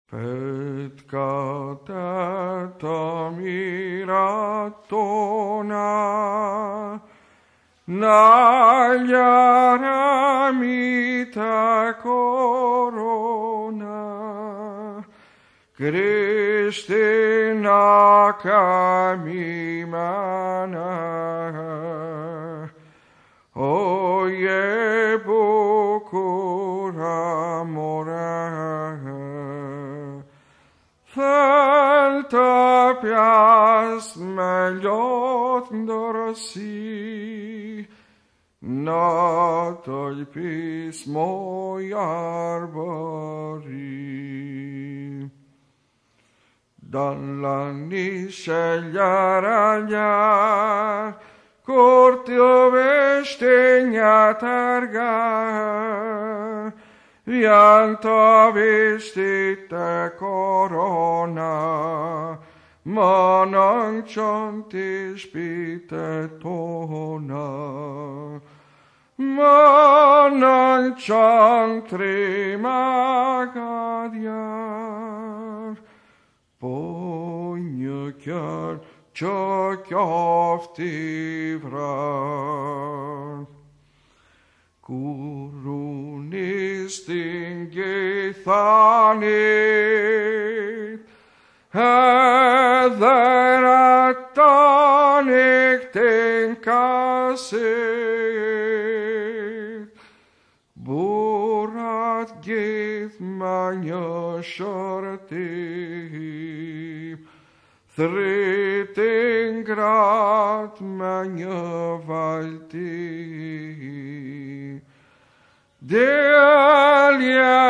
Petkata miratona, nagliara mita corona, Christina camimana, oye bucura mora, Felta pias meliot dorsi, natoi pismo arbori. Dan niscegliaragna, cortio vestegna targa, Vianta vestita corona, manang chantis pitetona, manang chantri magadiar, pognukyar chokjaftivrar. Kurunistinge thanit, heatheratanik tenkasit, burat gith manja shorti, thritingrat manja valti. Delia